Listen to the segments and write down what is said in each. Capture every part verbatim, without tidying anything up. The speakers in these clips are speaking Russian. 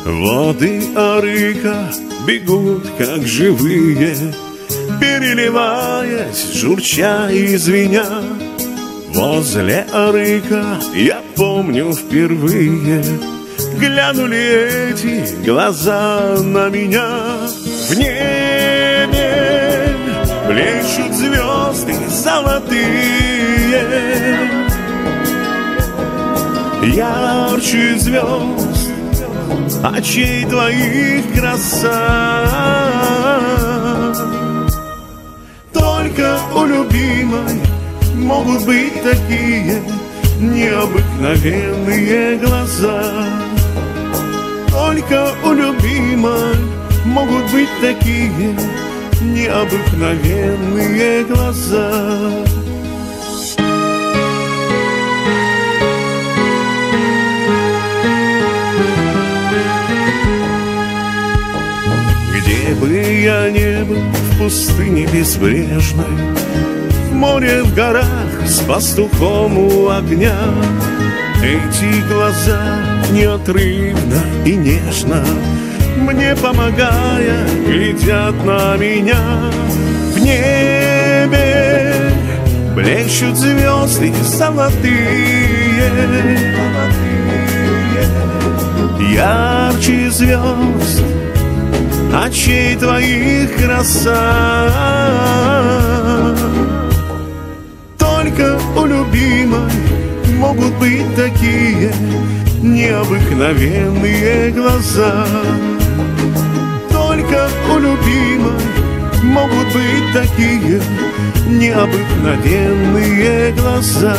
Воды Арыка бегут, как живые, переливаясь, журча и звеня. Возле Арыка я помню впервые глянули эти глаза на меня. В небе блещут звезды золотые, ярче звезд очей твоих краса. Только у любимой могут быть такие необыкновенные глаза. Только у любимой могут быть такие необыкновенные глаза. Где бы я ни был, в пустыне безбрежной, в море, в горах, с пастухом у огня, эти глаза неотрывно и нежно, мне помогая, глядят на меня. В небе блещут звезды золотые, ярче звезд очей твоих краса. Только у любимой могут быть такие необыкновенные глаза. Только у любимой могут быть такие необыкновенные глаза.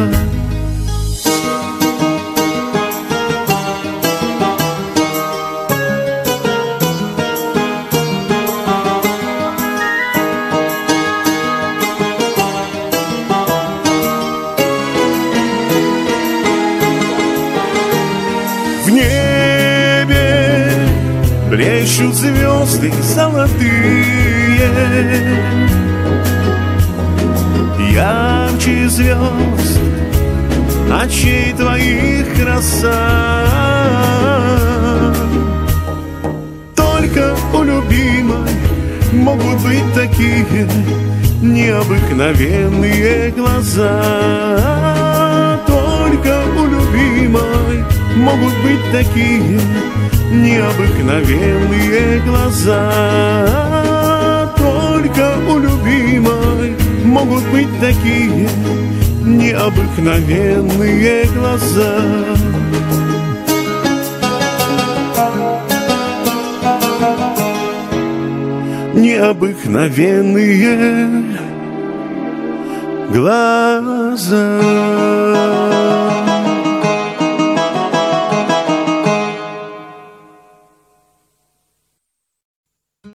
В небе блещут звезды золотые, ярче звезд очей твоих краса. Только у любимой могут быть такие необыкновенные глаза. Только у любимой могут быть такие необыкновенные глаза. Только у любимой могут быть такие необыкновенные глаза. Необыкновенные глаза.